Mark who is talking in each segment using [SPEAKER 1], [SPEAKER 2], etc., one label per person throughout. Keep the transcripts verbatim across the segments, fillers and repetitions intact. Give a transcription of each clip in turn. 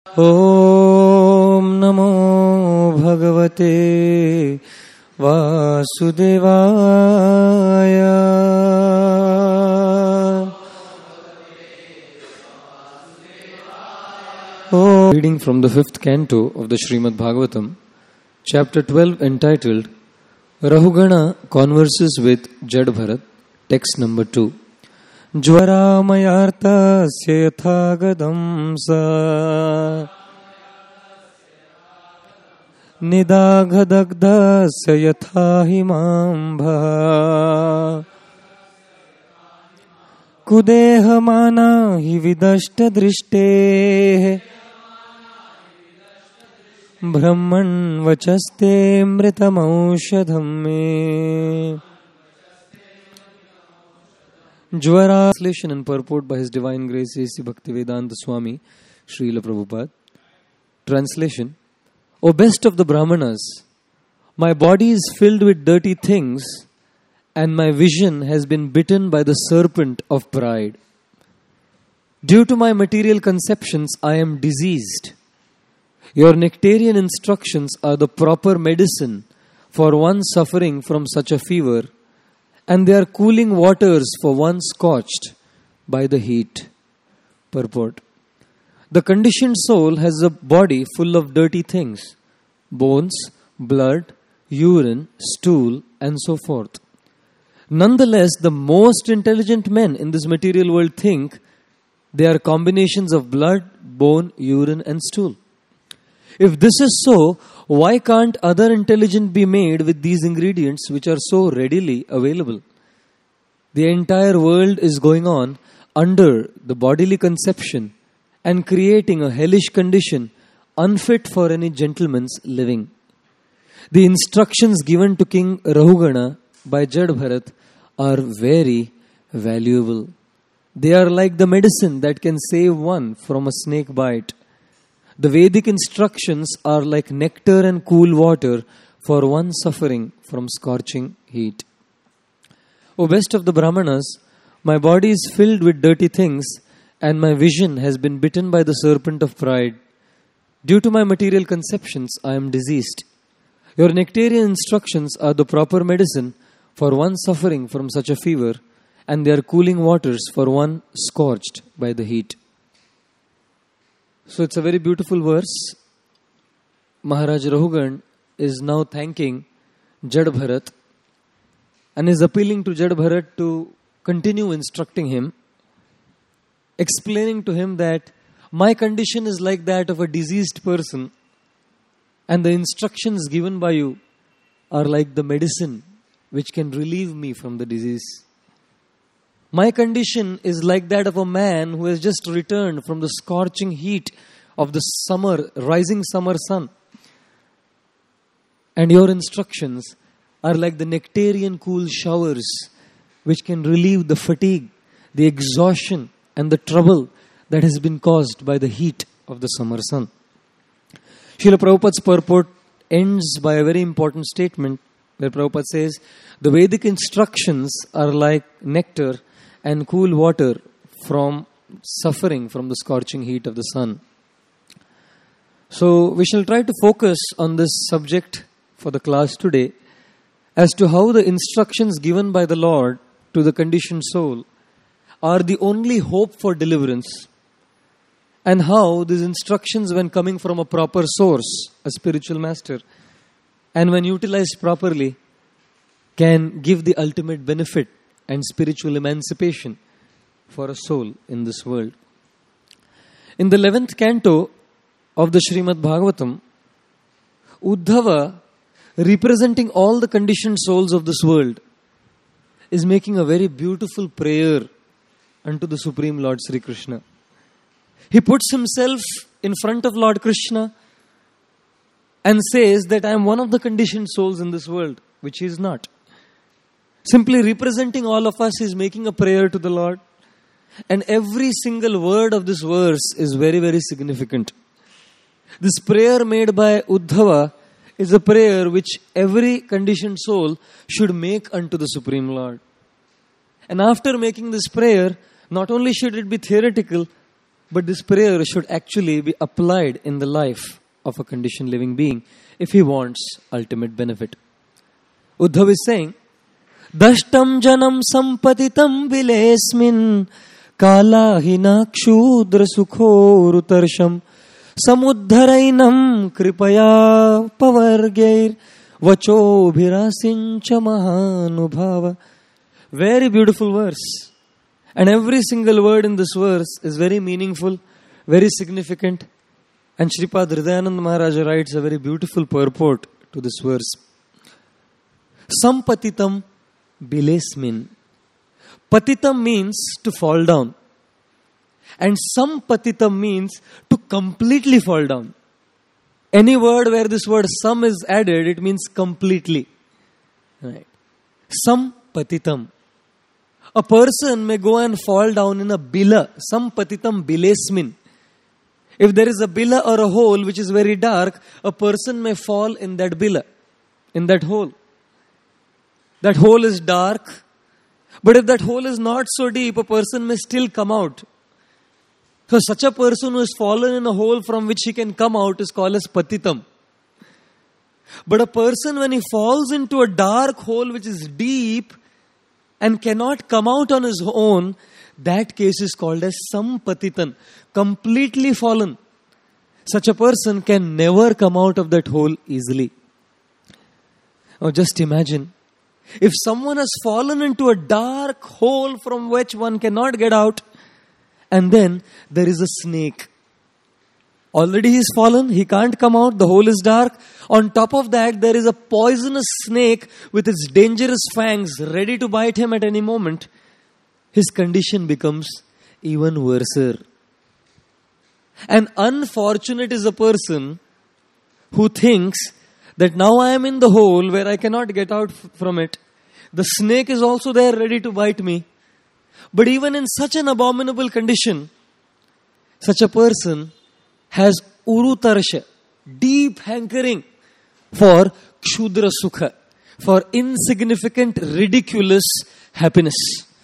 [SPEAKER 1] Om Namo Bhagavate Vasudevaya. Oh. Reading from the fifth canto of the Srimad Bhagavatam, chapter twelve, entitled Rahugana Converses with Jad Bharat, text number two. Jvaramayartasya yathagadam sa nidaghadagdasya yathahimambha kudehamana hi vidashta drishte brahman vachaste mritamaushadham me. Jwara. Translation and purport by His Divine Grace A C Bhaktivedanta Swami Srila Prabhupada. Translation. O best of the Brahmanas, my body is filled with dirty things and my vision has been bitten by the serpent of pride. Due to my material conceptions, I am diseased. Your nectarian instructions are the proper medicine for one suffering from such a fever, and they are cooling waters for one scorched by the heat. Purport. The conditioned soul has a body full of dirty things, bones, blood, urine, stool, and so forth. Nonetheless, the most intelligent men in this material world think they are combinations of blood, bone, urine, and stool. If this is so, why can't other intelligent be made with these ingredients which are so readily available? The entire world is going on under the bodily conception and creating a hellish condition unfit for any gentleman's living. The instructions given to King Rahugana by Jad Bharat are very valuable. They are like the medicine that can save one from a snake bite. The Vedic instructions are like nectar and cool water for one suffering from scorching heat. O best of the Brahmanas, my body is filled with dirty things and my vision has been bitten by the serpent of pride. Due to my material conceptions, I am diseased. Your nectarian instructions are the proper medicine for one suffering from such a fever, and they are cooling waters for one scorched by the heat. So it's a very beautiful verse. Maharaj Rahugan is now thanking Jad Bharat and is appealing to Jad Bharat to continue instructing him, explaining to him that my condition is like that of a diseased person and the instructions given by you are like the medicine which can relieve me from the disease. My condition is like that of a man who has just returned from the scorching heat of the summer, rising summer sun. And your instructions are like the nectarian cool showers which can relieve the fatigue, the exhaustion and the trouble that has been caused by the heat of the summer sun. Srila Prabhupada's purport ends by a very important statement where Prabhupada says, the Vedic instructions are like nectar and cool water from suffering from the scorching heat of the sun. So we shall try to focus on this subject for the class today as to how the instructions given by the Lord to the conditioned soul are the only hope for deliverance, and how these instructions, when coming from a proper source, a spiritual master, and when utilized properly, can give the ultimate benefit and spiritual emancipation for a soul in this world. In the eleventh canto of the Srimad Bhagavatam, Uddhava, representing all the conditioned souls of this world, is making a very beautiful prayer unto the Supreme Lord Sri Krishna. He puts himself in front of Lord Krishna and says that I am one of the conditioned souls in this world, which he is not. Simply representing all of us, he is making a prayer to the Lord. And every single word of this verse is very, very significant. This prayer made by Uddhava is a prayer which every conditioned soul should make unto the Supreme Lord. And after making this prayer, not only should it be theoretical, But this prayer should actually be applied in the life of a conditioned living being if he wants ultimate benefit. Uddhav is saying, Dashtam janam sampatitam vilesmin kalahina kshudra sukhorutarsham samuddharainam kripaya pavargair vachobhirasincha mahanubhava. Very beautiful verse. And every single word in this verse is very meaningful, very significant. And Shripad Hridayanand Maharaja writes a very beautiful purport to this verse. Sampatitam bilesmin. Patitam means to fall down. And sampatitam means to completely fall down. Any word where this word sam is added, it means completely. Right. Sampatitam. A person may go and fall down in a bila, sampatitam bilesmin. If there is a bila or a hole which is very dark, a person may fall in that bila, in that hole. That hole is dark, but if that hole is not so deep, a person may still come out. So such a person who has fallen in a hole from which he can come out is called as patitam. But a person, when he falls into a dark hole which is deep, and cannot come out on his own, that case is called as sampatitan, completely fallen. Such a person can never come out of that hole easily. Now just imagine, if someone has fallen into a dark hole from which one cannot get out, and then there is a snake. Already he is fallen, he can't come out, the hole is dark. On top of that, there is a poisonous snake with its dangerous fangs ready to bite him at any moment. His condition becomes even worse. And unfortunate is a person who thinks that now I am in the hole where I cannot get out from it. The snake is also there ready to bite me. But even in such an abominable condition, such a person has urutarsha, deep hankering for kshudra sukha, for insignificant, ridiculous happiness.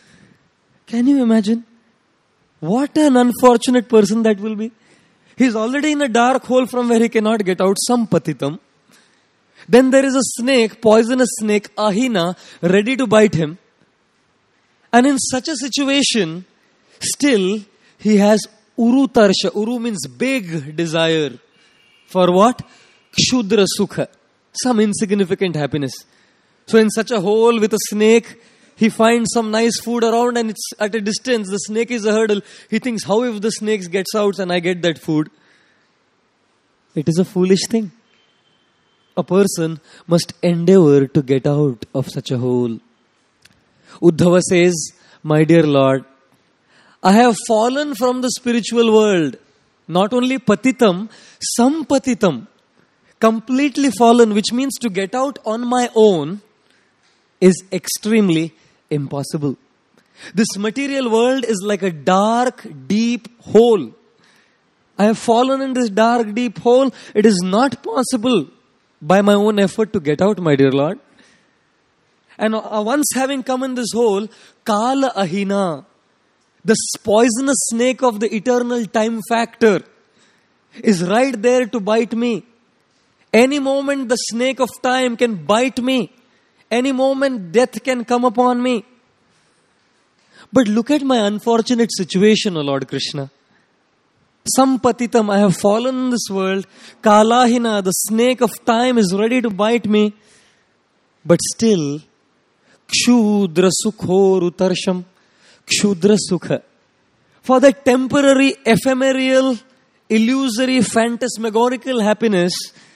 [SPEAKER 1] Can you imagine? What an unfortunate person that will be. He is already in a dark hole from where he cannot get out, sampatitam. Then there is a snake, poisonous snake, ahina, ready to bite him. And in such a situation, still he has Uru tarsha. Uru means big desire. For what? Kshudra sukha. Some insignificant happiness. So in such a hole with a snake, he finds some nice food around and it's at a distance. The snake is a hurdle. He thinks, how if the snake gets out and I get that food? It is a foolish thing. A person must endeavor to get out of such a hole. Uddhava says, my dear Lord, I have fallen from the spiritual world. Not only patitam, sampatitam. Completely fallen, which means to get out on my own is extremely impossible. This material world is like a dark, deep hole. I have fallen in this dark, deep hole. It is not possible by my own effort to get out, my dear Lord. And once having come in this hole, Kala Ahina, the poisonous snake of the eternal time factor, is right there to bite me. Any moment the snake of time can bite me. Any moment death can come upon me. But look at my unfortunate situation, O Lord Krishna. Sampatitam, I have fallen in this world. Kalahina, the snake of time is ready to bite me. But still, Kshudra sukho rutarsham. Kshudra sukha. For that temporary, ephemeral, illusory, phantasmagorical happiness,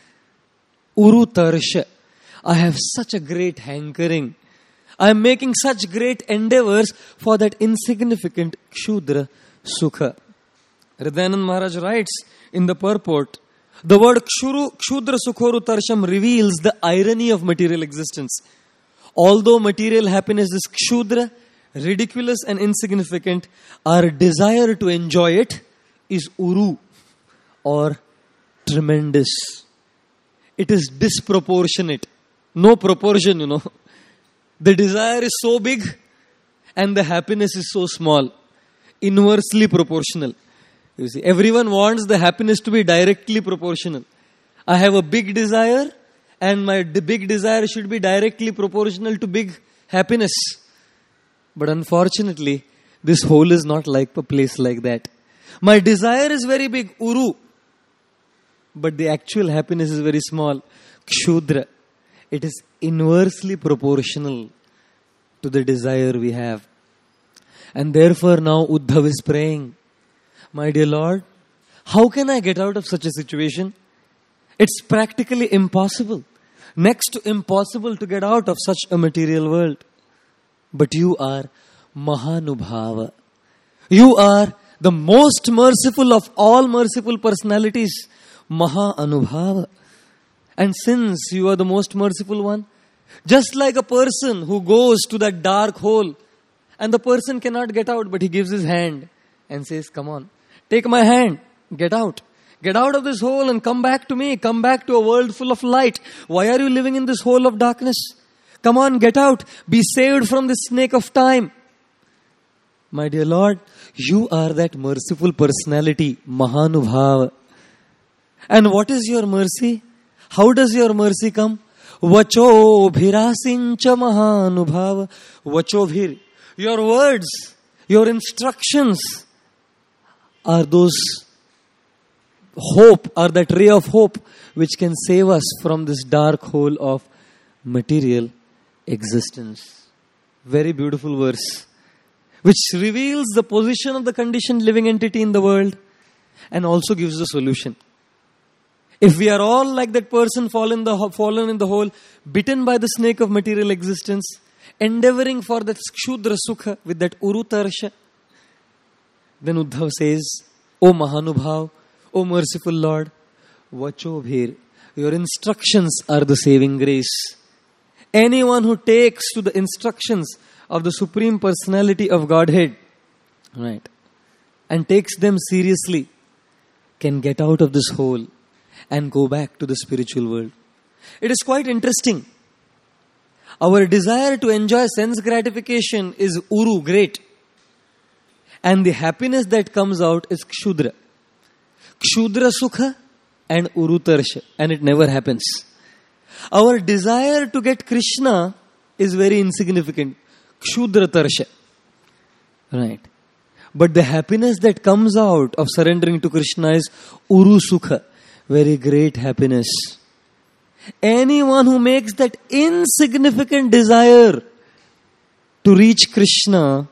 [SPEAKER 1] Uru tarsha. I have such a great hankering. I am making such great endeavors for that insignificant Kshudra sukha. Hridayanand Maharaj writes in the purport, the word Kshuru, Kshudra sukhoru tarsham reveals the irony of material existence. Although material happiness is Kshudra, ridiculous and insignificant, our desire to enjoy it is Uru or tremendous. It is disproportionate. No proportion, you know. The desire is so big and the happiness is so small. Inversely proportional. You see, everyone wants the happiness to be directly proportional. I have a big desire, and my d- big desire should be directly proportional to big happiness. But unfortunately, this whole is not like a place like that. My desire is very big, uru. But the actual happiness is very small, kshudra. It is inversely proportional to the desire we have. And therefore now Uddhav is praying, my dear Lord, how can I get out of such a situation? It's practically impossible. Next to impossible to get out of such a material world. But you are Mahanubhava. You are the most merciful of all merciful personalities. Maha Anubhava. And since you are the most merciful one, just like a person who goes to that dark hole and the person cannot get out, but he gives his hand and says, come on, take my hand, get out. Get out of this hole and come back to me. Come back to a world full of light. Why are you living in this hole of darkness? Come on, get out. Be saved from this snake of time. My dear Lord, you are that merciful personality, Mahanubhava. And what is your mercy? How does your mercy come? Vacho bhirasincha Mahanubhava. Vacho bhir. Your words, your instructions are those hope, are that ray of hope which can save us from this dark hole of material existence. Very beautiful verse, which reveals the position of the conditioned living entity in the world and also gives the solution. If we are all like that person fallen, the, fallen in the hole, bitten by the snake of material existence, endeavoring for that kshudra sukha with that urutarsha, then Uddhav says, O Mahanubhav, O merciful Lord, Vacho bhir, your instructions are the saving grace. Anyone who takes to the instructions of the Supreme Personality of Godhead, right, and takes them seriously, can get out of this hole and go back to the spiritual world. It is quite interesting. Our desire to enjoy sense gratification is uru, great. And the happiness that comes out is kshudra. Kshudra sukha and urutarsha. And it never happens. Our desire to get Krishna is very insignificant. Kshudra tarsha. Right. But the happiness that comes out of surrendering to Krishna is uru sukha. Very great happiness. Anyone who makes that insignificant desire to reach Krishna,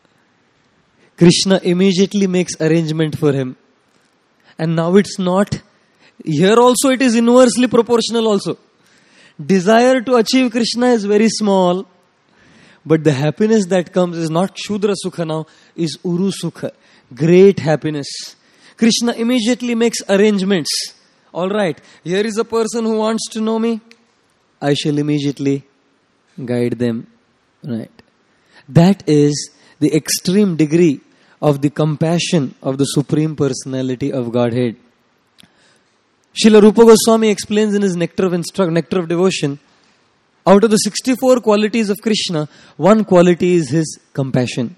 [SPEAKER 1] Krishna immediately makes arrangement for him. And now it's not, here also it is inversely proportional also. Desire to achieve Krishna is very small, but the happiness that comes is not Kshudra Sukha now, is Uru Sukha. Great happiness. Krishna immediately makes arrangements. Alright, here is a person who wants to know me. I shall immediately guide them. Right. That is the extreme degree of the compassion of the Supreme Personality of Godhead. Srila Rupa Goswami explains in his Nectar of Instru- Nectar of Devotion, out of the sixty-four qualities of Krishna, one quality is his compassion.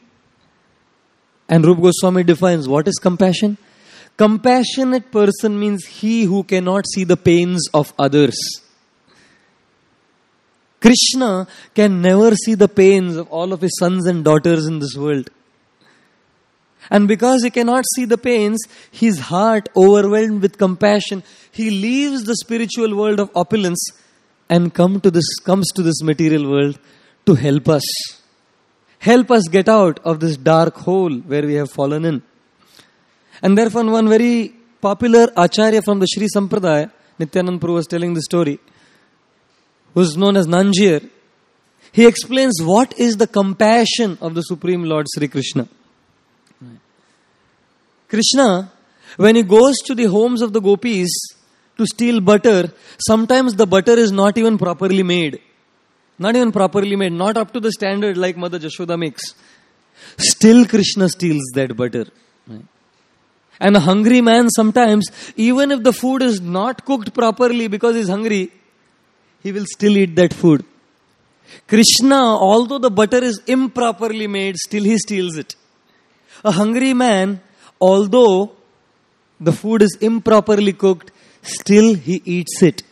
[SPEAKER 1] And Rupa Goswami defines what is compassion. Compassionate person means he who cannot see the pains of others. Krishna can never see the pains of all of his sons and daughters in this world. And because he cannot see the pains, his heart, overwhelmed with compassion, he leaves the spiritual world of opulence and come to this, comes to this material world to help us. Help us get out of this dark hole where we have fallen in. And therefore one very popular Acharya from the Sri Sampradaya, Nityanand Prabhu was telling the story, who is known as Nanjir. He explains what is the compassion of the Supreme Lord Sri Krishna. Krishna, when he goes to the homes of the gopis to steal butter, sometimes the butter is not even properly made. Not even properly made, not up to the standard like Mother Jashoda makes. Still Krishna steals that butter. And a hungry man sometimes, even if the food is not cooked properly because he's hungry, he will still eat that food. Krishna, although the butter is improperly made, still he steals it. A hungry man, although the food is improperly cooked, still he eats it.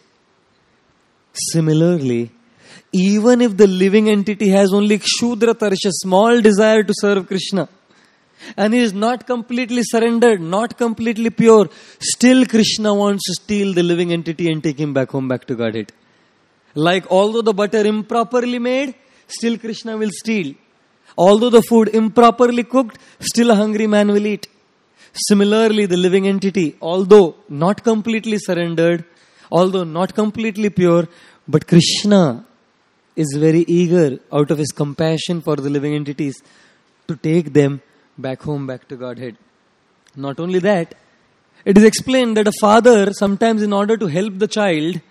[SPEAKER 1] Similarly, even if the living entity has only Kshudra Tarsha, small desire to serve Krishna, and he is not completely surrendered, not completely pure, still Krishna wants to steal the living entity and take him back home, back to Godhead. Like although the butter improperly made, still Krishna will steal. Although the food improperly cooked, still a hungry man will eat. Similarly, the living entity, although not completely surrendered, although not completely pure, but Krishna is very eager out of his compassion for the living entities to take them back home, back to Godhead. Not only that, it is explained that a father sometimes in order to help the child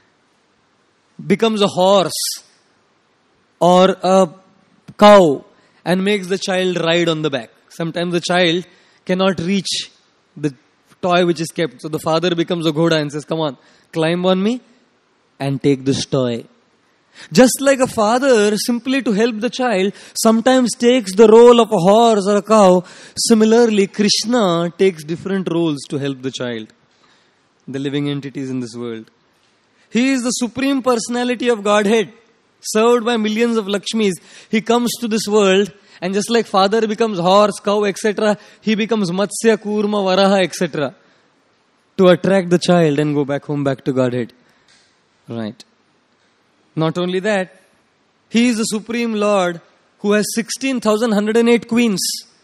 [SPEAKER 1] becomes a horse or a cow and makes the child ride on the back. Sometimes the child cannot reach the toy which is kept. So the father becomes a ghoda and says, come on, climb on me and take this toy. Just like a father, simply to help the child, sometimes takes the role of a horse or a cow. Similarly, Krishna takes different roles to help the child, the living entities in this world. He is the supreme personality of Godhead, served by millions of Lakshmis. He comes to this world, and just like father becomes horse, cow, et cetera, he becomes Matsya, Kurma, Varaha, et cetera, to attract the child and go back home, back to Godhead. Right. Not only that, he is the Supreme Lord who has sixteen thousand one hundred eight queens.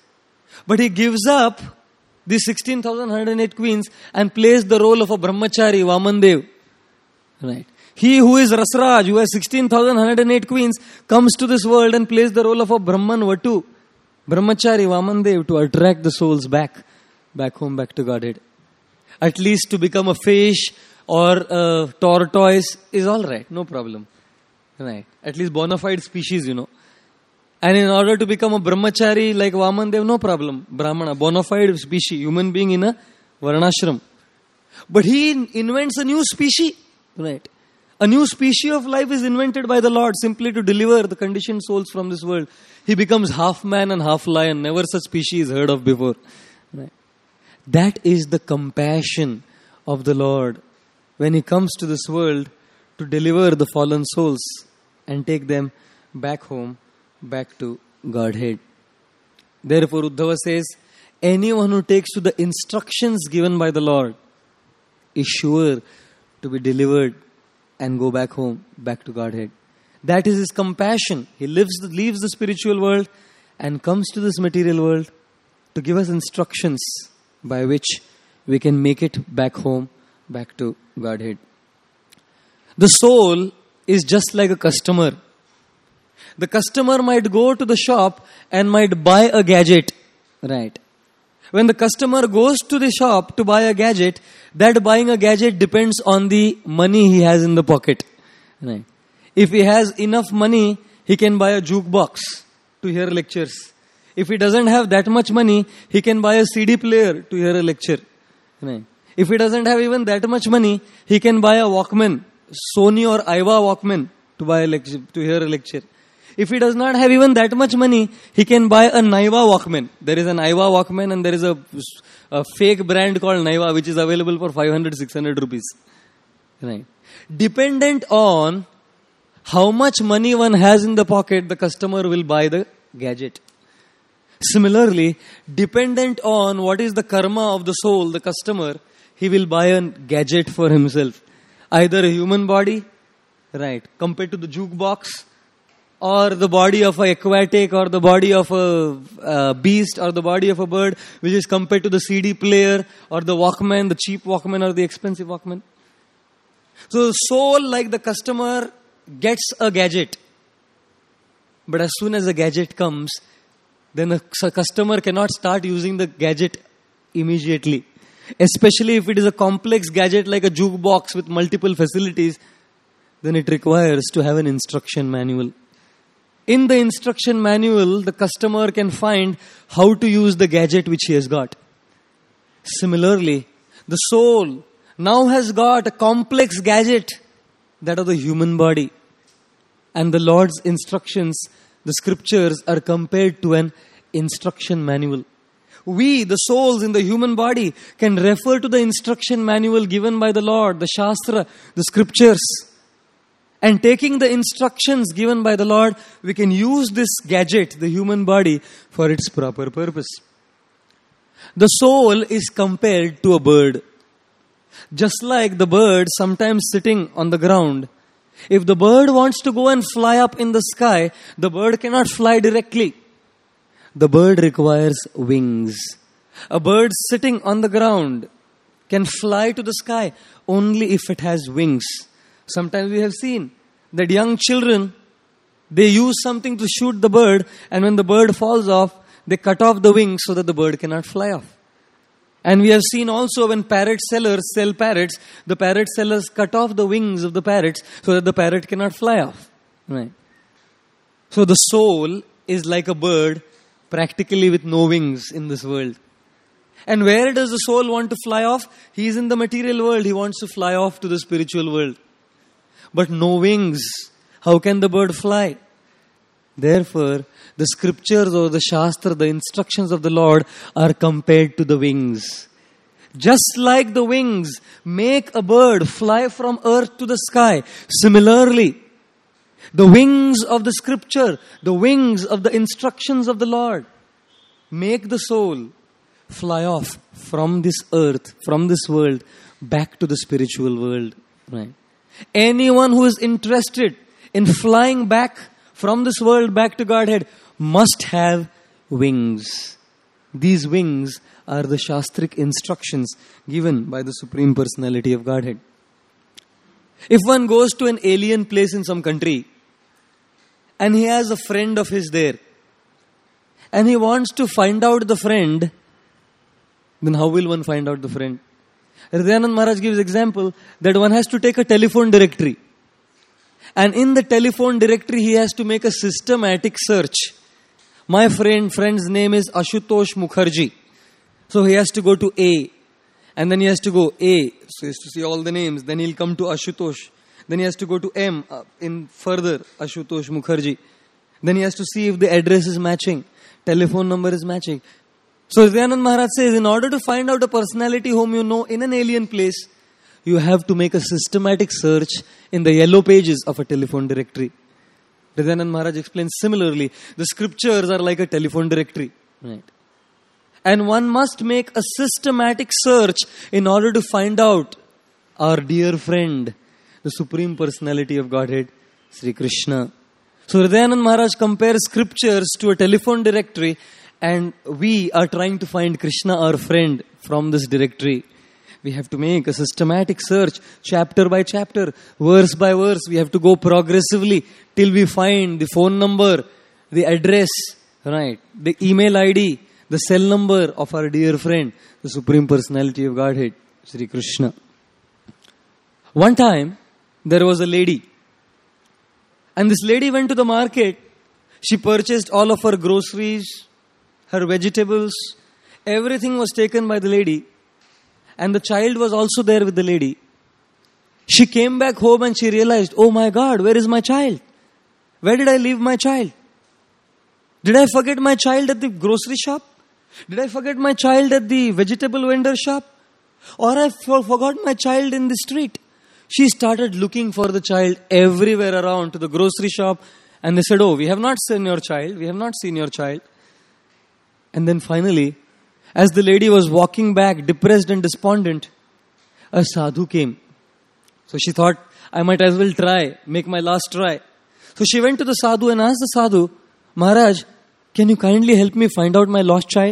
[SPEAKER 1] But he gives up these sixteen thousand one hundred eight queens and plays the role of a brahmachari, Vamandev. Right. He who is Rasraj, who has sixteen thousand one hundred eight queens, comes to this world and plays the role of a Brahman Vatu, brahmachari, Vamandev, to attract the souls back, back home, back to Godhead. At least to become a fish or a tortoise is all right, no problem. Right. At least bona fide species, you know. And in order to become a brahmachari like Vamandev, no problem. Brahmana, bona fide species, human being in a varnashram. But he invents a new species. Right. A new species of life is invented by the Lord simply to deliver the conditioned souls from this world. He becomes half man and half lion. Never such species heard of before. Right. That is the compassion of the Lord when he comes to this world to deliver the fallen souls and take them back home, back to Godhead. Therefore, Uddhava says, anyone who takes to the instructions given by the Lord is sure to be delivered and go back home, back to Godhead. That is his compassion. He lives, leaves the spiritual world and comes to this material world to give us instructions by which we can make it back home, back to Godhead. The soul is just like a customer. The customer might go to the shop and might buy a gadget. Right. When the customer goes to the shop to buy a gadget, that buying a gadget depends on the money he has in the pocket. Right. If he has enough money, he can buy a jukebox to hear lectures. If he doesn't have that much money, he can buy a C D player to hear a lecture. Right. If he doesn't have even that much money, he can buy a Walkman, Sony or Aiwa Walkman to buy a lecture, to hear a lecture. If he does not have even that much money, he can buy a Naiva Walkman. There is an Aiwa Walkman and there is a, a fake brand called Naiva which is available for five hundred, six hundred rupees. Right. Dependent on how much money one has in the pocket, the customer will buy the gadget. Similarly, dependent on what is the karma of the soul, the customer, he will buy a gadget for himself. Either a human body, right, compared to the jukebox, or the body of an aquatic, or the body of a uh, beast, or the body of a bird, which is compared to the C D player, or the Walkman, the cheap Walkman, or the expensive Walkman. So the soul, like the customer, gets a gadget. But as soon as the gadget comes, then the customer cannot start using the gadget immediately. Especially if it is a complex gadget like a jukebox with multiple facilities, then it requires to have an instruction manual. In the instruction manual, the customer can find how to use the gadget which he has got. Similarly, the soul now has got a complex gadget, that of the human body. And the Lord's instructions, the scriptures, are compared to an instruction manual. we, the souls in the human body, can refer to the instruction manual given by the Lord, the Shastra, the scriptures. And taking the instructions given by the Lord, we can use this gadget, the human body, for its proper purpose. The soul is compared to a bird. Just like the bird sometimes sitting on the ground, if the bird wants to go and fly up in the sky, the bird cannot fly directly. The bird requires wings. A bird sitting on the ground can fly to the sky only if it has wings. Sometimes we have seen that young children, they use something to shoot the bird, and when the bird falls off, they cut off the wings so that the bird cannot fly off. And we have seen also when parrot sellers sell parrots, the parrot sellers cut off the wings of the parrots so that the parrot cannot fly off. Right? So the soul is like a bird, practically with no wings in this world. And where does the soul want to fly off? He is in the material world. He wants to fly off to the spiritual world. But no wings. How can the bird fly? Therefore, the scriptures or the Shastra, the instructions of the Lord are compared to the wings. Just like the wings make a bird fly from earth to the sky, similarly, the wings of the scripture, the wings of the instructions of the Lord make the soul fly off from this earth, from this world, back to the spiritual world. Right? Anyone who is interested in flying back from this world back to Godhead must have wings. These wings are the Shastric instructions given by the Supreme Personality of Godhead. If one goes to an alien place in some country and he has a friend of his there and he wants to find out the friend, then how will one find out the friend? Hridayanand Maharaj gives example that one has to take a telephone directory. And in the telephone directory, he has to make a systematic search. My friend, friend's name is Ashutosh Mukherjee. So he has to go to A. And then he has to go A. So he has to see all the names. Then he'll come to Ashutosh. Then he has to go to M. Uh, in further, Ashutosh Mukherjee. Then he has to see if the address is matching. Telephone number is matching. So Hridayanand Maharaj says, in order to find out a personality whom you know in an alien place, you have to make a systematic search in the yellow pages of a telephone directory. Hridayanand Maharaj explains similarly, the scriptures are like a telephone directory. Right. And one must make a systematic search in order to find out our dear friend, the Supreme Personality of Godhead, Sri Krishna. So Hridayanand Maharaj compares scriptures to a telephone directory, and we are trying to find Krishna, our friend, from this directory. We have to make a systematic search, chapter by chapter, verse by verse. We have to go progressively till we find the phone number, the address, right, the email I D, the cell number of our dear friend, the Supreme Personality of Godhead, Sri Krishna. One time, there was a lady. And this lady went to the market. She purchased all of her groceries, her vegetables. Everything was taken by the lady. And the child was also there with the lady. She came back home and she realized, oh my God, where is my child? Where did I leave my child? Did I forget my child at the grocery shop? Did I forget my child at the vegetable vendor shop? Or I forgot my child in the street? She started looking for the child everywhere around, to the grocery shop. And they said, oh, we have not seen your child. We have not seen your child. And then finally, as the lady was walking back, depressed and despondent, a sadhu came. So she thought, I might as well try, make my last try. So she went to the sadhu and asked the sadhu, Maharaj, can you kindly help me find out my lost child?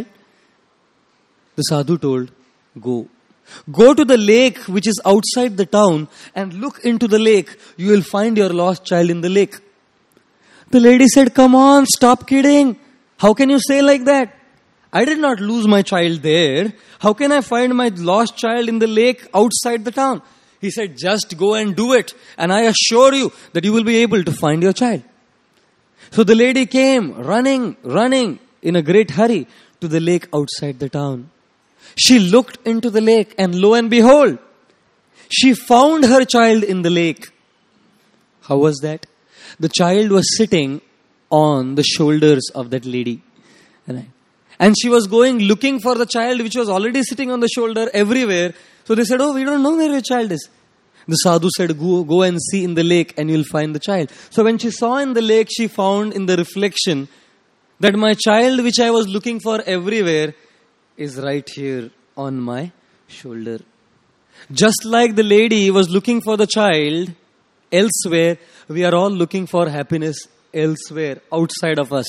[SPEAKER 1] The sadhu told, go. Go to the lake which is outside the town and look into the lake. You will find your lost child in the lake. The lady said, come on, stop kidding. How can you say like that? I did not lose my child there. How can I find my lost child in the lake outside the town? He said, just go and do it. And I assure you that you will be able to find your child. So the lady came running, running in a great hurry to the lake outside the town. She looked into the lake and lo and behold, she found her child in the lake. How was that? The child was sitting on the shoulders of that lady. Right. And she was going looking for the child which was already sitting on the shoulder everywhere. So they said, oh, we don't know where your child is. The sadhu said, go, go and see in the lake and you'll find the child. So when she saw in the lake, she found in the reflection that my child which I was looking for everywhere is right here on my shoulder. Just like the lady was looking for the child elsewhere, we are all looking for happiness elsewhere, outside of us.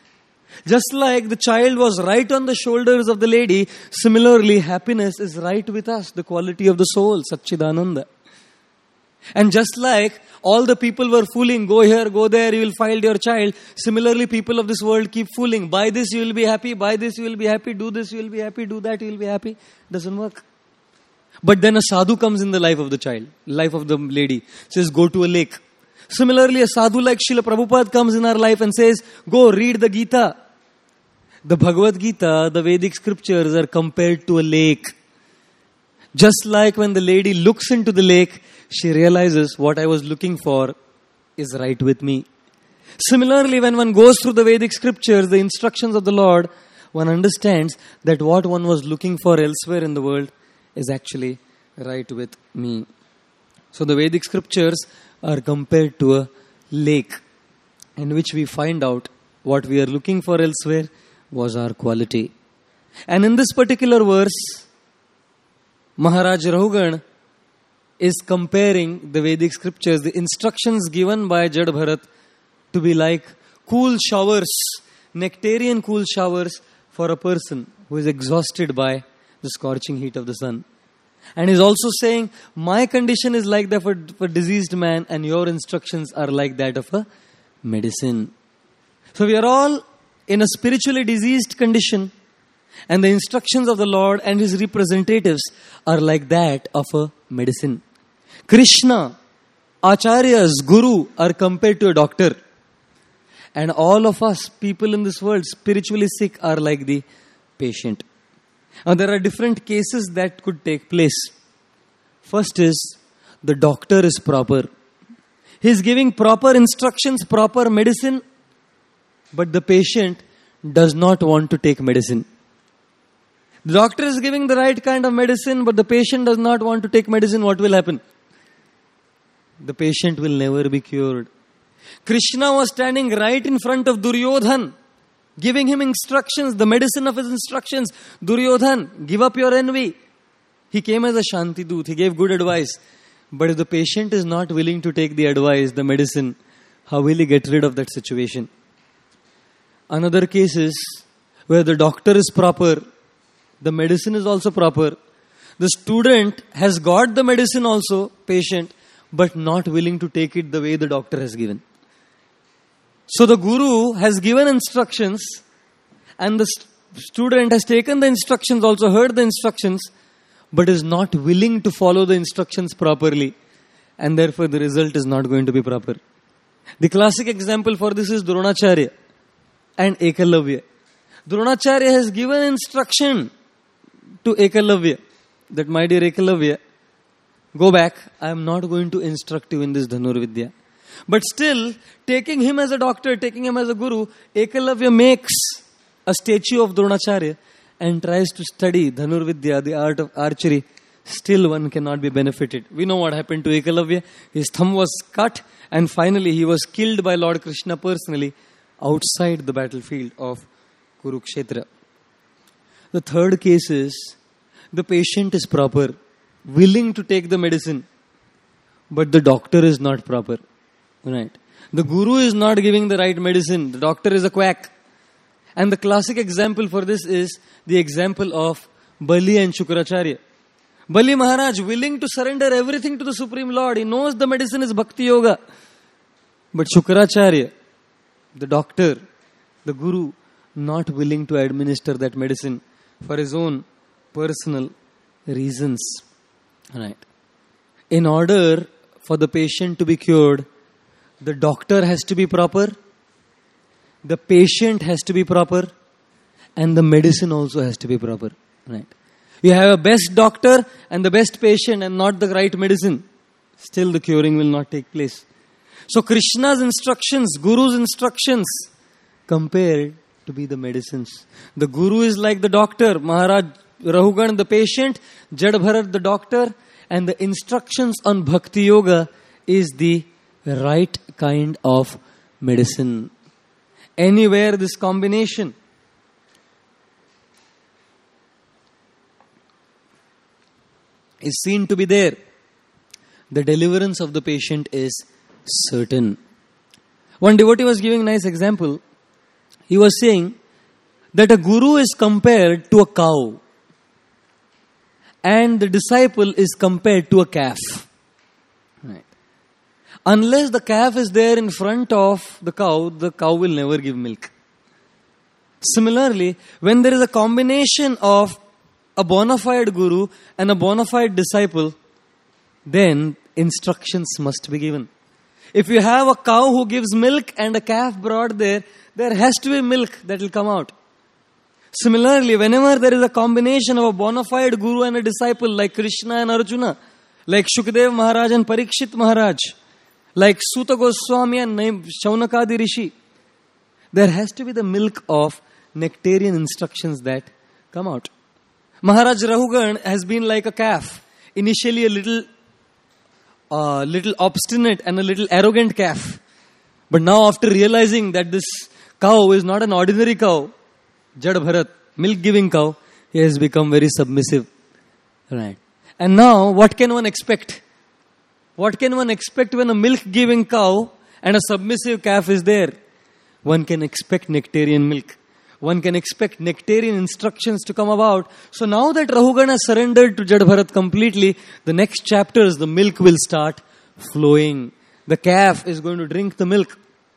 [SPEAKER 1] Just like the child was right on the shoulders of the lady, similarly, happiness is right with us, the quality of the soul, Satchidananda. And just like all the people were fooling, go here, go there, you will find your child. Similarly, people of this world keep fooling. Buy this, you will be happy. Buy this, you will be happy. Do this, you will be happy. Do that, you will be happy. Doesn't work. But then a sadhu comes in the life of the child, life of the lady. Says, go to a lake. Similarly, a sadhu like Srila Prabhupada comes in our life and says, go read the Gita. The Bhagavad Gita, the Vedic scriptures are compared to a lake. Just like when the lady looks into the lake, she realizes what I was looking for is right with me. Similarly, when one goes through the Vedic scriptures, the instructions of the Lord, one understands that what one was looking for elsewhere in the world is actually right with me. So the Vedic scriptures are compared to a lake in which we find out what we are looking for elsewhere was our quality. And in this particular verse, Maharaj Rahugan is comparing the Vedic scriptures, the instructions given by Jad Bharat, to be like cool showers, nectarian cool showers for a person who is exhausted by the scorching heat of the sun. And he's also saying, my condition is like that for, for diseased man, and your instructions are like that of a medicine. So we are all in a spiritually diseased condition, and the instructions of the Lord and His representatives are like that of a medicine. Krishna, Acharyas, Guru are compared to a doctor. And all of us, people in this world, spiritually sick, are like the patient. Now there are different cases that could take place. First is, the doctor is proper. He is giving proper instructions, proper medicine, but the patient does not want to take medicine. The doctor is giving the right kind of medicine, but the patient does not want to take medicine. What will happen? The patient will never be cured. Krishna was standing right in front of Duryodhan, giving him instructions, the medicine of his instructions. Duryodhan, give up your envy. He came as a Shanti Doot. He gave good advice. But if the patient is not willing to take the advice, the medicine, how will he get rid of that situation? Another case is where the doctor is proper, the medicine is also proper. The student has got the medicine also, patient, but not willing to take it the way the doctor has given. So the guru has given instructions, and the st- student has taken the instructions, also heard the instructions, but is not willing to follow the instructions properly, and therefore the result is not going to be proper. The classic example for this is Dronacharya and Ekalavya. Dronacharya has given instruction to Ekalavya that, my dear Ekalavya, go back, I am not going to instruct you in this Dhanurvidya. But still, taking him as a doctor, taking him as a guru, Ekalavya makes a statue of Dronacharya and tries to study Dhanurvidya, the art of archery. Still one cannot be benefited. We know what happened to Ekalavya. His thumb was cut and finally he was killed by Lord Krishna personally outside the battlefield of Kurukshetra. The third case is, the patient is proper, willing to take the medicine, but the doctor is not proper. Right? The guru is not giving the right medicine. The doctor is a quack. And the classic example for this is the example of Bali and Shukracharya. Bali Maharaj willing to surrender everything to the Supreme Lord. He knows the medicine is Bhakti Yoga. But Shukracharya, the doctor, the guru, not willing to administer that medicine for his own personal reasons. Right? In order for the patient to be cured, the doctor has to be proper, the patient has to be proper, and the medicine also has to be proper. Right? You have a best doctor and the best patient and not the right medicine, still the curing will not take place. So Krishna's instructions, Guru's instructions, compared to be the medicines. The Guru is like the doctor, Maharaj Rahugan the patient, Jad Bharat the doctor, and the instructions on Bhakti Yoga is the right kind of medicine. Anywhere this combination is seen to be there, the deliverance of the patient is certain. One devotee was giving a nice example. He was saying that a guru is compared to a cow and the disciple is compared to a calf. Right. Unless the calf is there in front of the cow, the cow will never give milk. Similarly, when there is a combination of a bona fide guru and a bona fide disciple, then instructions must be given. If you have a cow who gives milk and a calf brought there, there has to be milk that will come out. Similarly, whenever there is a combination of a bona fide guru and a disciple like Krishna and Arjuna, like Shukdev Maharaj and Parikshit Maharaj, like Suta Goswami and Shaunakadi Rishi, there has to be the milk of nectarian instructions that come out. Maharaj Rahugan has been like a calf. Initially a little uh, little obstinate and a little arrogant calf. But now after realizing that this cow is not an ordinary cow, Jad Bharat, milk-giving cow, he has become very submissive. Right. And now what can one expect? What can one expect when a milk-giving cow and a submissive calf is there? One can expect nectarian milk. One can expect nectarian instructions to come about. So now that Rahugan has surrendered to Jad Bharat completely, the next chapters, the milk will start flowing. The calf is going to drink the milk.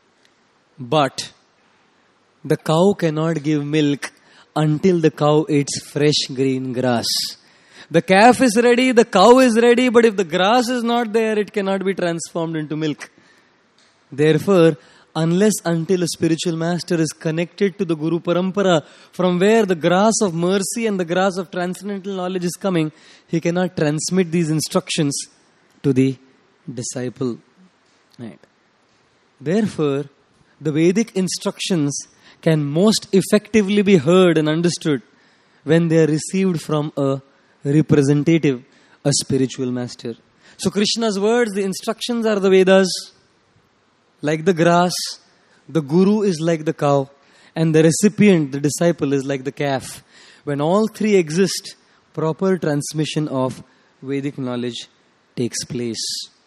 [SPEAKER 1] But the cow cannot give milk until the cow eats fresh green grass. The calf is ready, the cow is ready, but if the grass is not there, it cannot be transformed into milk. Therefore, unless until a spiritual master is connected to the Guru Parampara, from where the grass of mercy and the grass of transcendental knowledge is coming, he cannot transmit these instructions to the disciple. Right. Therefore, the Vedic instructions can most effectively be heard and understood when they are received from a representative, a spiritual master. So Krishna's words, the instructions are the Vedas. Like the grass, the guru is like the cow, and the recipient, the disciple, is like the calf. When all three exist, proper transmission of Vedic knowledge takes place.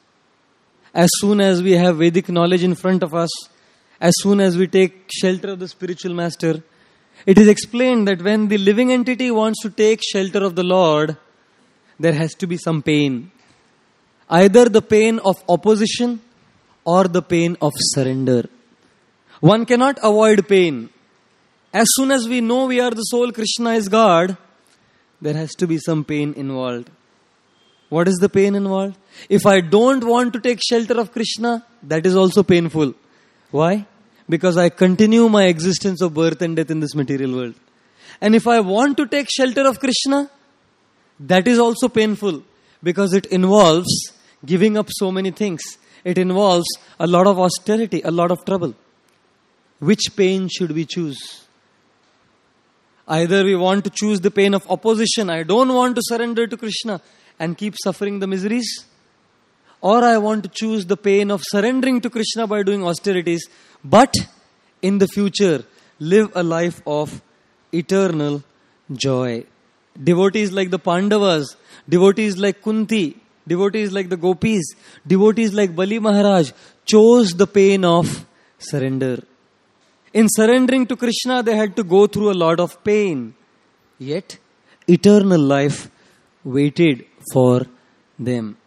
[SPEAKER 1] As soon as we have Vedic knowledge in front of us, as soon as we take shelter of the spiritual master, it is explained that when the living entity wants to take shelter of the Lord, there has to be some pain. Either the pain of opposition or the pain of surrender. One cannot avoid pain. As soon as we know we are the soul, Krishna is God, there has to be some pain involved. What is the pain involved? If I don't want to take shelter of Krishna, that is also painful. Why? Because I continue my existence of birth and death in this material world. And if I want to take shelter of Krishna, that is also painful because it involves giving up so many things. It involves a lot of austerity, a lot of trouble. Which pain should we choose? Either we want to choose the pain of opposition, I don't want to surrender to Krishna and keep suffering the miseries. Or I want to choose the pain of surrendering to Krishna by doing austerities, but in the future live a life of eternal joy. Devotees like the Pandavas, devotees like Kunti, devotees like the Gopis, devotees like Bali Maharaj chose the pain of surrender. In surrendering to Krishna, they had to go through a lot of pain. Yet, eternal life waited for them.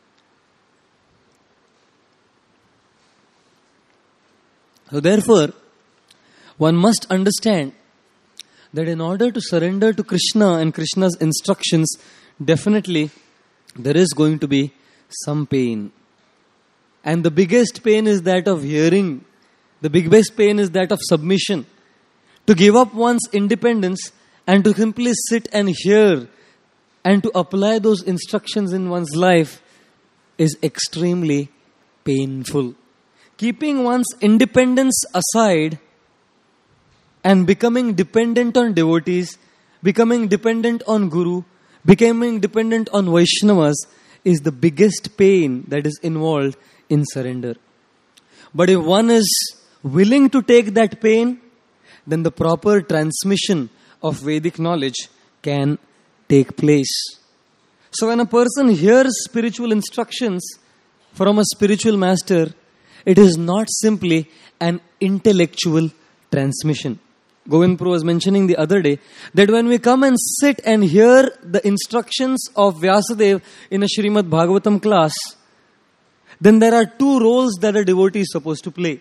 [SPEAKER 1] So therefore, one must understand that in order to surrender to Krishna and Krishna's instructions, definitely there is going to be some pain. And the biggest pain is that of hearing. The biggest pain is that of submission. To give up one's independence and to simply sit and hear and to apply those instructions in one's life is extremely painful. Keeping one's independence aside And becoming dependent on devotees, becoming dependent on Guru, becoming dependent on Vaishnavas is the biggest pain that is involved in surrender. But if one is willing to take that pain, then the proper transmission of Vedic knowledge can take place. So when a person hears spiritual instructions from a spiritual master, it is not simply an intellectual transmission. Govind Prabhu was mentioning the other day that when we come and sit and hear the instructions of Vyasadeva in a Srimad Bhagavatam class, then there are two roles that a devotee is supposed to play.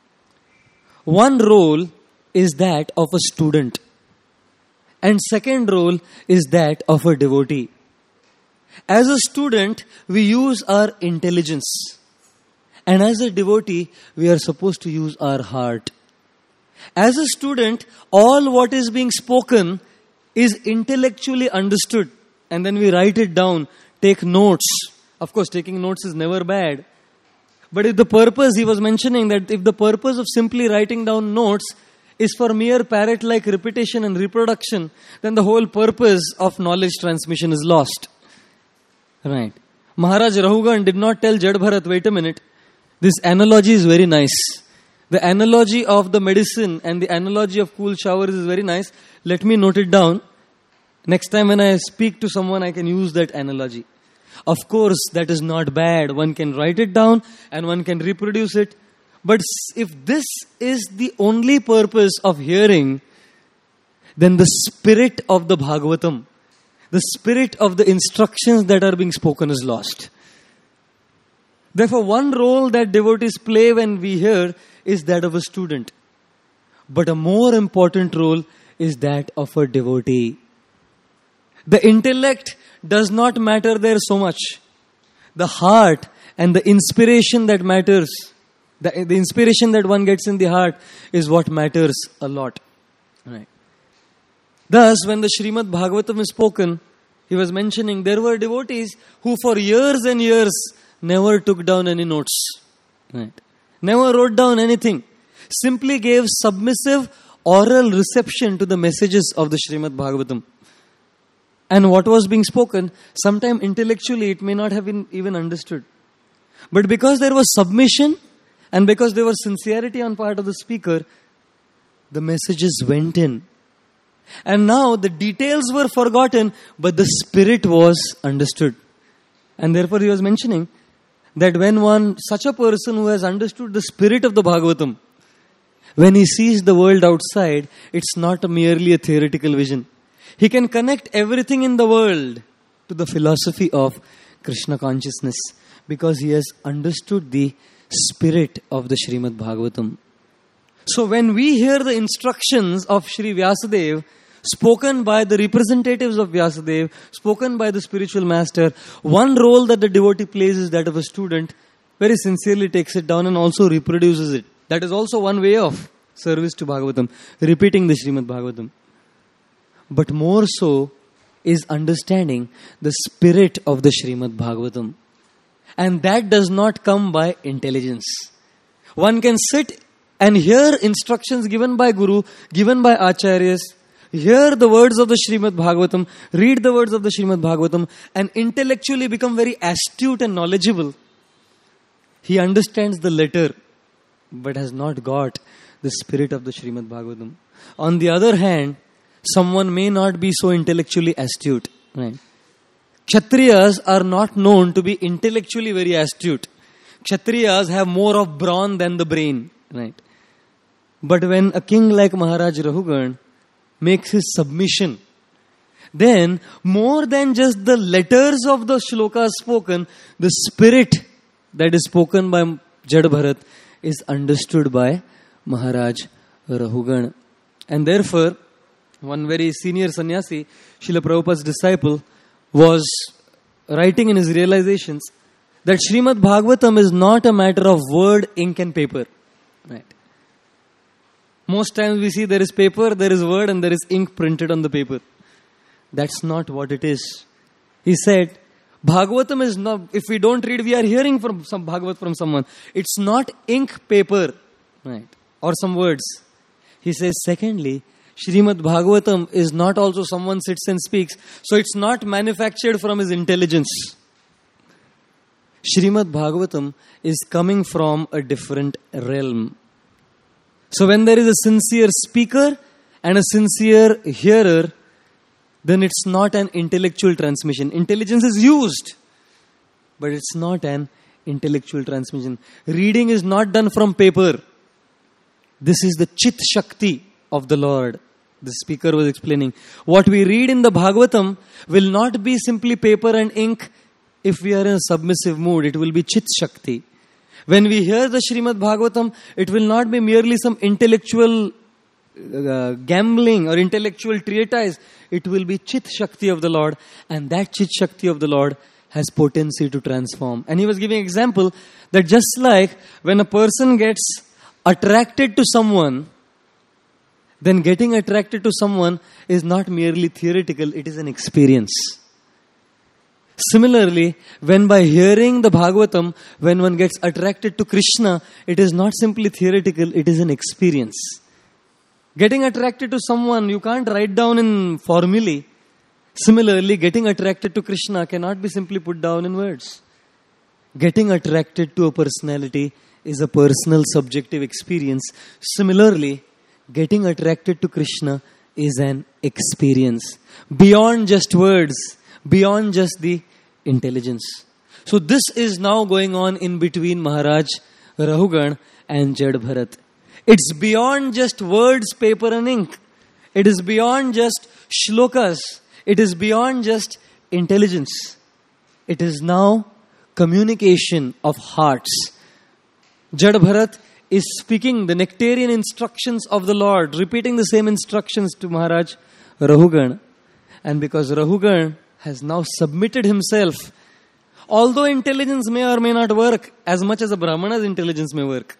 [SPEAKER 1] One role is that of a student, and second role is that of a devotee. As a student, we use our intelligence, and as a devotee, we are supposed to use our heart. As a student, all what is being spoken is intellectually understood, and then we write it down, take notes. Of course, taking notes is never bad. But if the purpose, he was mentioning that if the purpose of simply writing down notes is for mere parrot-like repetition and reproduction, then the whole purpose of knowledge transmission is lost. Right. Maharaj Rahugan did not tell Jad Bharat, wait a minute, this analogy is very nice. The analogy of the medicine and the analogy of cool showers is very nice. Let me note it down. Next time when I speak to someone, I can use that analogy. Of course, that is not bad. One can write it down and one can reproduce it. But if this is the only purpose of hearing, then the spirit of the Bhagavatam, the spirit of the instructions that are being spoken is lost. Therefore, one role that devotees play when we hear is that of a student. But a more important role is that of a devotee. The intellect does not matter there so much. The heart and the inspiration that matters, the, the inspiration that one gets in the heart is what matters a lot. Right. Thus, when the Srimad Bhagavatam is spoken, he was mentioning there were devotees who for years and years never took down any notes. Right. Never wrote down anything. Simply gave submissive oral reception to the messages of the Srimad Bhagavatam. And what was being spoken, sometime intellectually it may not have been even understood. But because there was submission and because there was sincerity on part of the speaker, the messages went in. And now the details were forgotten, but the spirit was understood. And therefore he was mentioning that when one, such a person who has understood the spirit of the Bhagavatam, when he sees the world outside, it's not a merely a theoretical vision. He can connect everything in the world to the philosophy of Krishna consciousness because he has understood the spirit of the Srimad Bhagavatam. So when we hear the instructions of Sri Vyasadeva spoken by the representatives of Vyasadeva, spoken by the spiritual master, one role that the devotee plays is that of a student, very sincerely takes it down and also reproduces it. That is also one way of service to Bhagavatam, repeating the Srimad Bhagavatam. But more so is understanding the spirit of the Srimad Bhagavatam. And that does not come by intelligence. One can sit and hear instructions given by Guru, given by Acharyas, hear the words of the Srimad Bhagavatam, read the words of the Srimad Bhagavatam, and intellectually become very astute and knowledgeable. He understands the letter, but has not got the spirit of the Srimad Bhagavatam. On the other hand, someone may not be so intellectually astute. Right? Kshatriyas are not known to be intellectually very astute. Kshatriyas have more of brawn than the brain. Right? But when a king like Maharaj Rahugan makes his submission, then more than just the letters of the shlokas spoken, the spirit that is spoken by Jad Bharat is understood by Maharaj Rahugan. And therefore, one very senior sannyasi, Srila Prabhupada's disciple, was writing in his realizations that Srimad Bhagavatam is not a matter of word, ink and paper. Right. Most times we see there is paper, there is word and there is ink printed on the paper. That's not what it is. He said, Bhagavatam is not, if we don't read, we are hearing from some Bhagavat from someone. It's not ink, paper, right, or some words. He says, secondly, Srimad Bhagavatam is not also someone sits and speaks. So it's not manufactured from his intelligence. Srimad Bhagavatam is coming from a different realm. So when there is a sincere speaker and a sincere hearer, then it's not an intellectual transmission. Intelligence is used, but it's not an intellectual transmission. Reading is not done from paper. This is the Chit Shakti of the Lord. The speaker was explaining. What we read in the Bhagavatam will not be simply paper and ink. If we are in a submissive mood, it will be Chit Shakti. When we hear the Srimad Bhagavatam, it will not be merely some intellectual uh, gambling or intellectual treatise. It will be Chit Shakti of the Lord, and that Chit Shakti of the Lord has potency to transform. And he was giving example that just like when a person gets attracted to someone, then getting attracted to someone is not merely theoretical, it is an experience. Similarly, when by hearing the Bhagavatam, when one gets attracted to Krishna, it is not simply theoretical, it is an experience. Getting attracted to someone, you can't write down in formulae. Similarly, getting attracted to Krishna cannot be simply put down in words. Getting attracted to a personality is a personal subjective experience. Similarly, getting attracted to Krishna is an experience. Beyond just words, beyond just the intelligence. So this is now going on in between Maharaj Rahugan and Jad Bharat. It's beyond just words, paper and ink. It is beyond just shlokas. It is beyond just intelligence. It is now communication of hearts. Jad Bharat is speaking the nectarian instructions of the Lord, repeating the same instructions to Maharaj Rahugan. And because Rahugan has now submitted himself, although intelligence may or may not work as much as a Brahmana's intelligence may work,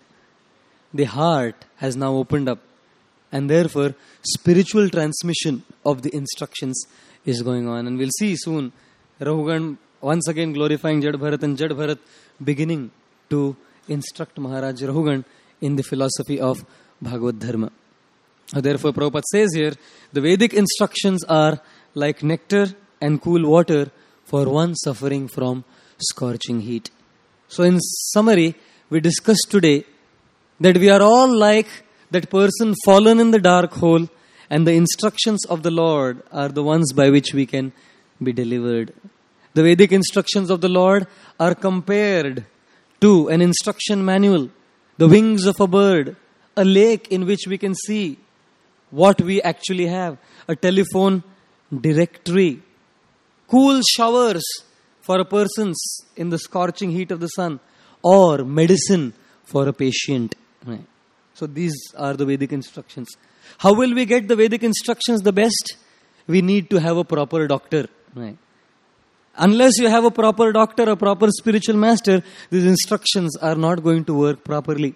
[SPEAKER 1] the heart has now opened up, and therefore spiritual transmission of the instructions is going on. And we'll see soon Rahugan once again glorifying Jad Bharat, and Jad Bharat beginning to instruct Maharaj Rahugan in the philosophy of Bhagavad Dharma. Therefore, Prabhupada says here, the Vedic instructions are like nectar and cool water for one suffering from scorching heat. So in summary, we discussed today that we are all like that person fallen in the dark hole, and the instructions of the Lord are the ones by which we can be delivered. The Vedic instructions of the Lord are compared to an instruction manual, the wings of a bird, a lake in which we can see what we actually have, a telephone directory, cool showers for a person in the scorching heat of the sun, or medicine for a patient. Right. So these are the Vedic instructions. How will we get the Vedic instructions the best? We need to have a proper doctor. Right. Unless you have a proper doctor, a proper spiritual master, these instructions are not going to work properly.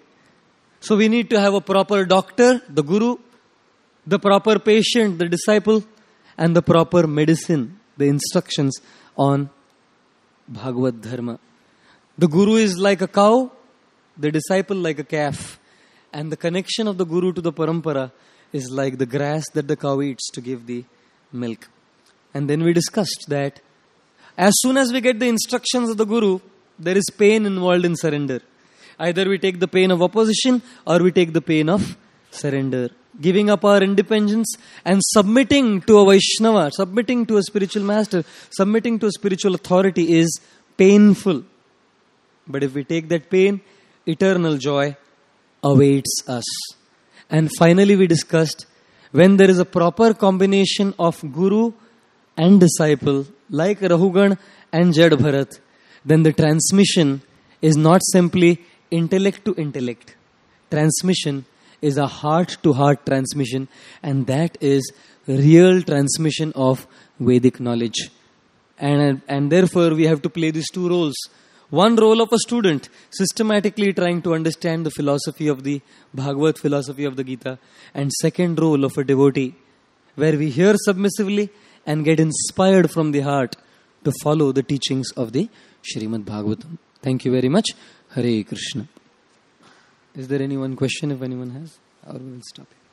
[SPEAKER 1] So we need to have a proper doctor, the guru, the proper patient, the disciple, and the proper medicine, the instructions on Bhagavad Dharma. The guru is like a cow, the disciple like a calf, and the connection of the guru to the parampara is like the grass that the cow eats to give the milk. And then we discussed that as soon as we get the instructions of the guru, there is pain involved in surrender. Either we take the pain of opposition or we take the pain of surrender. Giving up our independence and submitting to a Vaishnava, submitting to a spiritual master, submitting to a spiritual authority is painful. But if we take that pain, eternal joy awaits us. And finally we discussed, when there is a proper combination of guru and disciple, like Rahugan and Jad Bharat, then the transmission is not simply intellect to intellect. Transmission is a heart-to-heart transmission, and that is real transmission of Vedic knowledge. And, and therefore we have to play these two roles. One role of a student, systematically trying to understand the philosophy of the Bhagavad philosophy of the Gita, and second role of a devotee, where we hear submissively and get inspired from the heart to follow the teachings of the Srimad Bhagavatam. Thank you very much. Hare Krishna. Is there any one question if anyone has? Or we will stop here.